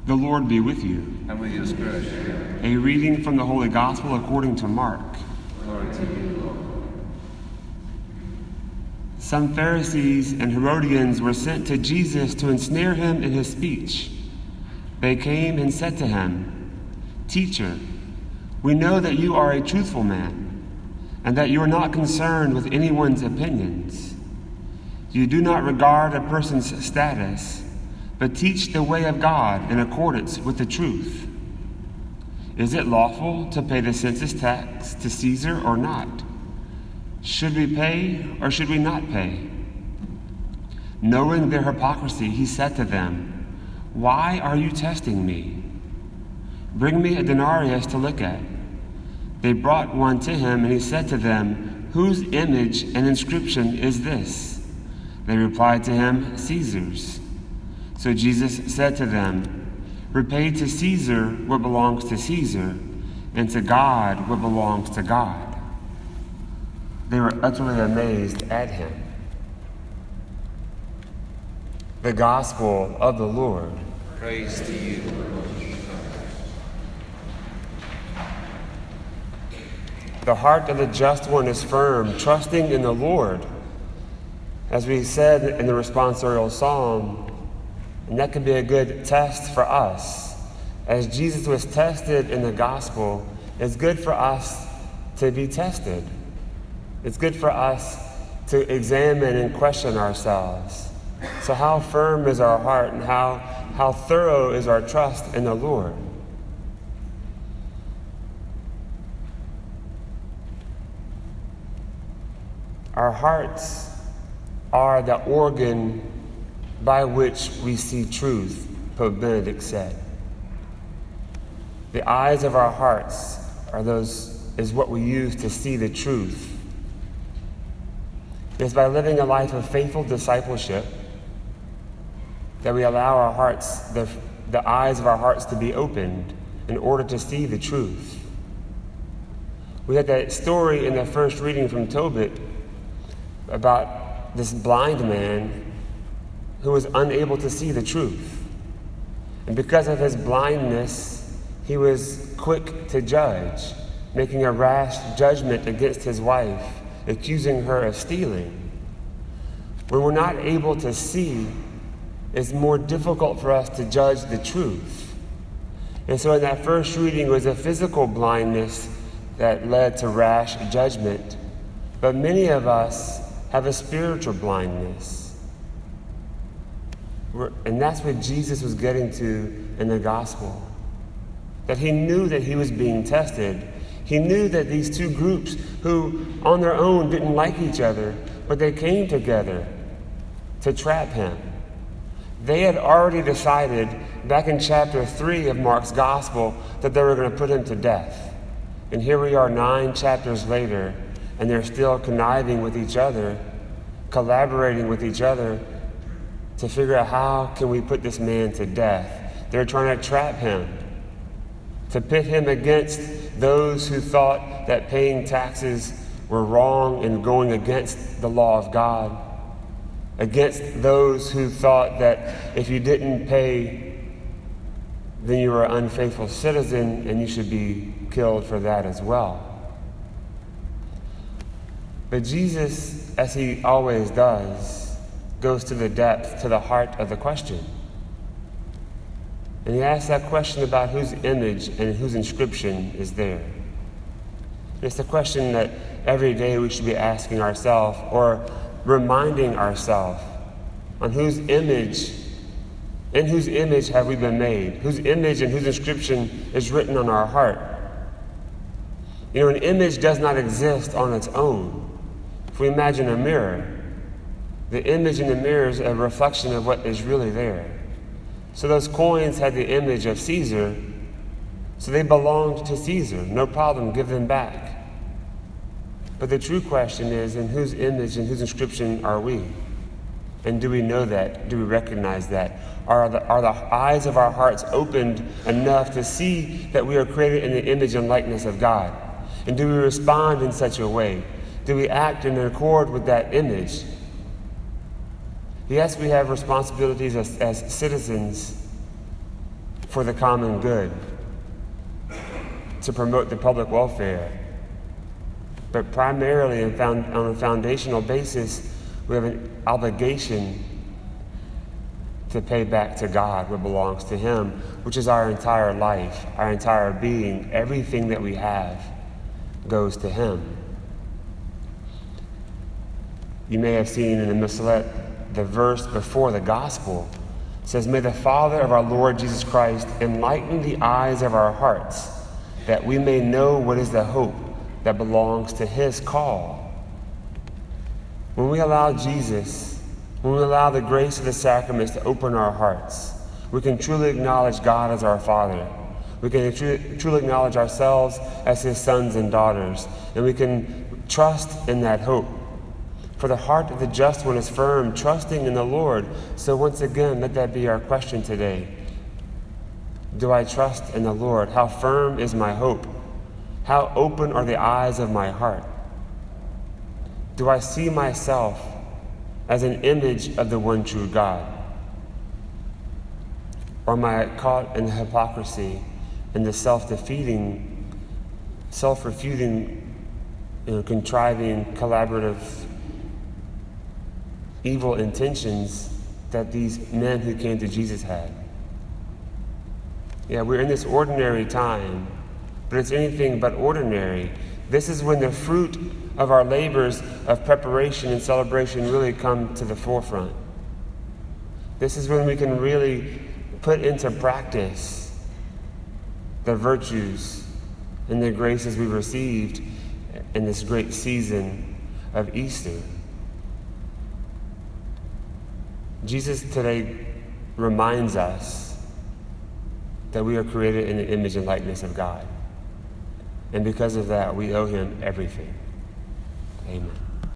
The Lord be with you. And with your spirit. A reading from the Holy Gospel according to Mark. Glory to you, Lord. Some Pharisees and Herodians were sent to Jesus to ensnare him in his speech. They came and said to him, "Teacher, we know that you are a truthful man, and that you are not concerned with anyone's opinions. You do not regard a person's status, but teach the way of God in accordance with the truth. Is it lawful to pay the census tax to Caesar or not? Should we pay or should we not pay?" Knowing their hypocrisy, he said to them, "Why are you testing me? Bring me a denarius to look at." They brought one to him, and he said to them, "Whose image and inscription is this?" They replied to him, "Caesar's." So Jesus said to them, "Repay to Caesar what belongs to Caesar, and to God what belongs to God." They were utterly amazed at him. The Gospel of the Lord. Praise to you, Lord. The heart of the just one is firm, trusting in the Lord. As we said in the responsorial psalm, and that could be a good test for us. As Jesus was tested in the gospel, it's good for us to be tested. It's good for us to examine and question ourselves. So how firm is our heart, and how thorough is our trust in the Lord? Our hearts are the organ by which we see truth, Pope Benedict said. The eyes of our hearts is what we use to see the truth. It's by living a life of faithful discipleship that we allow our hearts, the eyes of our hearts to be opened in order to see the truth. We had that story in the first reading from Tobit about this blind man who was unable to see the truth. And because of his blindness, he was quick to judge, making a rash judgment against his wife, accusing her of stealing. When we're not able to see, it's more difficult for us to judge the truth. And so in that first reading, it was a physical blindness that led to rash judgment. But many of us have a spiritual blindness. And that's what Jesus was getting to in the gospel. That he knew that he was being tested. He knew that these two groups who on their own didn't like each other, but they came together to trap him. They had already decided back in chapter 3 of Mark's gospel that they were going to put him to death. And here we are 9 chapters later, and they're still conniving with each other, collaborating with each other to figure out how can we put this man to death. They're trying to trap him, to pit him against those who thought that paying taxes were wrong and going against the law of God, against those who thought that if you didn't pay, then you were an unfaithful citizen and you should be killed for that as well. But Jesus, as he always does, goes to the depth, to the heart of the question. And he asks that question about whose image and whose inscription is there. It's a question that every day we should be asking ourselves, or reminding ourselves, on whose image, in whose image have we been made? Whose image and whose inscription is written on our heart? You know, an image does not exist on its own. If we imagine a mirror, the image in the mirror is a reflection of what is really there. So those coins had the image of Caesar, so they belonged to Caesar. No problem, give them back. But the true question is, in whose image and whose inscription are we? And do we know that? Do we recognize that? Are the eyes of our hearts opened enough to see that we are created in the image and likeness of God? And do we respond in such a way? Do we act in accord with that image? Yes, we have responsibilities as citizens for the common good, to promote the public welfare. But primarily on a foundational basis, we have an obligation to pay back to God what belongs to Him, which is our entire life, our entire being. Everything that we have goes to Him. You may have seen in the Missalet, the verse before the gospel says, "May the Father of our Lord Jesus Christ enlighten the eyes of our hearts, that we may know what is the hope that belongs to His call." When we allow Jesus, when we allow the grace of the sacraments to open our hearts, we can truly acknowledge God as our Father. We can truly acknowledge ourselves as His sons and daughters, and we can trust in that hope. For the heart of the just one is firm, trusting in the Lord. So once again, let that be our question today. Do I trust in the Lord? How firm is my hope? How open are the eyes of my heart? Do I see myself as an image of the one true God? Or am I caught in the hypocrisy and the self-defeating, self-refuting, contriving, collaborative, evil intentions that these men who came to Jesus had? Yeah, we're in this ordinary time, but it's anything but ordinary. This is when the fruit of our labors of preparation and celebration really come to the forefront. This is when we can really put into practice the virtues and the graces we've received in this great season of Easter. Jesus today reminds us that we are created in the image and likeness of God. And because of that, we owe Him everything. Amen.